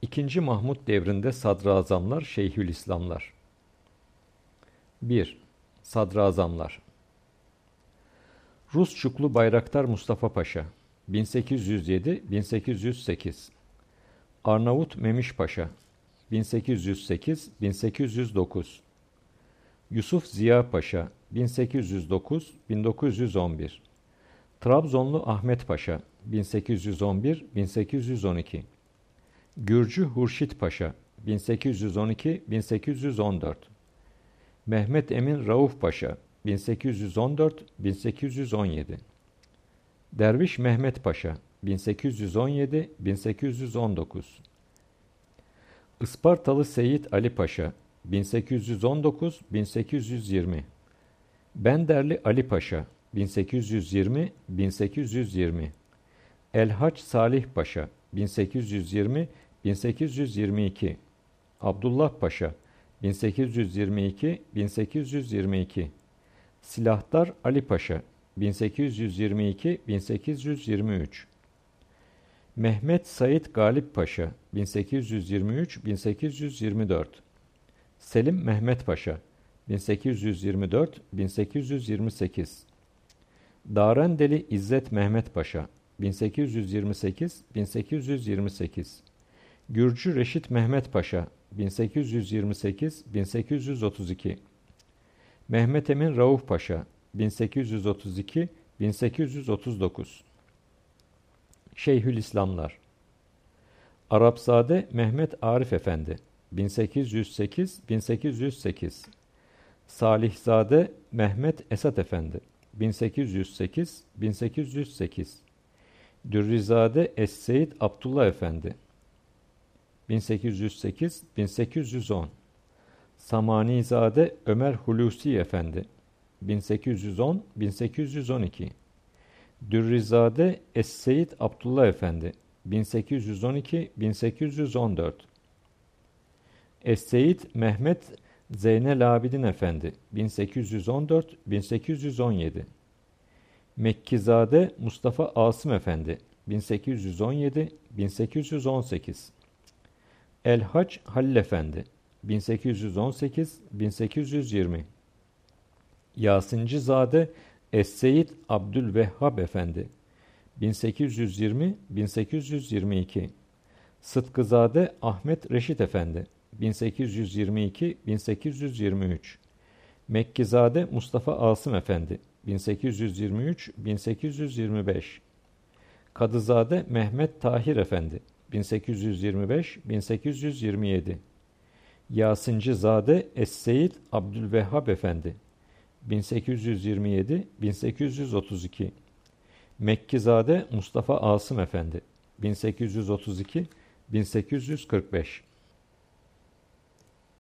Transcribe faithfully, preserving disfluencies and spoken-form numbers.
İkinci Mahmud devrinde sadrazamlar, şeyhülislamlar. bir. Sadrazamlar. Rus Çuklu Bayraktar Mustafa Paşa bin sekiz yüz yedi - bin sekiz yüz sekiz. Arnavut Memiş Paşa bin sekiz yüz sekiz - bin sekiz yüz dokuz. Yusuf Ziya Paşa bin sekiz yüz dokuz - bin dokuz yüz on bir. Trabzonlu Ahmet Paşa bin sekiz yüz on bir - bin sekiz yüz on iki. Gürcü Hurşit Paşa bin sekiz yüz on iki - bin sekiz yüz on dört. Mehmet Emin Rauf Paşa bin sekiz yüz on dört - bin sekiz yüz on yedi. Derviş Mehmet Paşa bin sekiz yüz on yedi - bin sekiz yüz on dokuz. Ispartalı Seyit Ali Paşa bin sekiz yüz on dokuz - bin sekiz yüz yirmi. Benderli Ali Paşa bin sekiz yüz yirmi - bin sekiz yüz yirmi. Elhaç Salih Paşa bin sekiz yüz yirmi - bin sekiz yüz yirmi iki. Abdullah Paşa bin sekiz yüz yirmi iki - bin sekiz yüz yirmi iki. Silahdar Ali Paşa bin sekiz yüz yirmi iki - bin sekiz yüz yirmi üç. Mehmet Said Galip Paşa bin sekiz yüz yirmi üç - bin sekiz yüz yirmi dört. Selim Mehmet Paşa bin sekiz yüz yirmi dört - bin sekiz yüz yirmi sekiz. Darendeli İzzet Mehmet Paşa bin sekiz yüz yirmi sekiz - bin sekiz yüz yirmi sekiz. Gürcü Reşit Mehmet Paşa bin sekiz yüz yirmi sekiz - bin sekiz yüz otuz iki. Mehmet Emin Rauf Paşa bin sekiz yüz otuz iki - bin sekiz yüz otuz dokuz. Şeyhülislamlar. Arapzade Mehmet Arif Efendi bin sekiz yüz sekiz - bin sekiz yüz sekiz. Salihzade Mehmet Esat Efendi bin sekiz yüz sekiz - bin sekiz yüz sekiz. Dürrizade Es-Seyyid Abdullah Efendi bin sekiz yüz sekiz - bin sekiz yüz on. Samanizade Ömer Hulusi Efendi bin sekiz yüz on - bin sekiz yüz on iki. Dürrizade Es-Seyyid Abdullah Efendi bin sekiz yüz on iki - bin sekiz yüz on dört. Es-Seyyid Mehmet Zeynel Abidin Efendi bin sekiz yüz on dört - bin sekiz yüz on yedi. Mekkizade Mustafa Asım Efendi bin sekiz yüz on yedi - bin sekiz yüz on sekiz. Elhaç Halil Efendi bin sekiz yüz on sekiz - bin sekiz yüz yirmi. Yasincizade Es-Seyyid Abdülvehhab Efendi bin sekiz yüz yirmi - bin sekiz yüz yirmi iki. Sıtkızade Ahmet Reşit Efendi bin sekiz yüz yirmi iki - bin sekiz yüz yirmi üç. Mekkizade Mustafa Asım Efendi bin sekiz yüz yirmi üç - bin sekiz yüz yirmi beş. Kadızade Mehmet Tahir Efendi bin sekiz yüz yirmi beş - bin sekiz yüz yirmi yedi. Yasincizade Es-Seyyid Abdülvehhab Efendi bin sekiz yüz yirmi yedi - bin sekiz yüz otuz iki. Mekkizade Mustafa Asım Efendi bin sekiz yüz otuz iki - bin sekiz yüz kırk beş.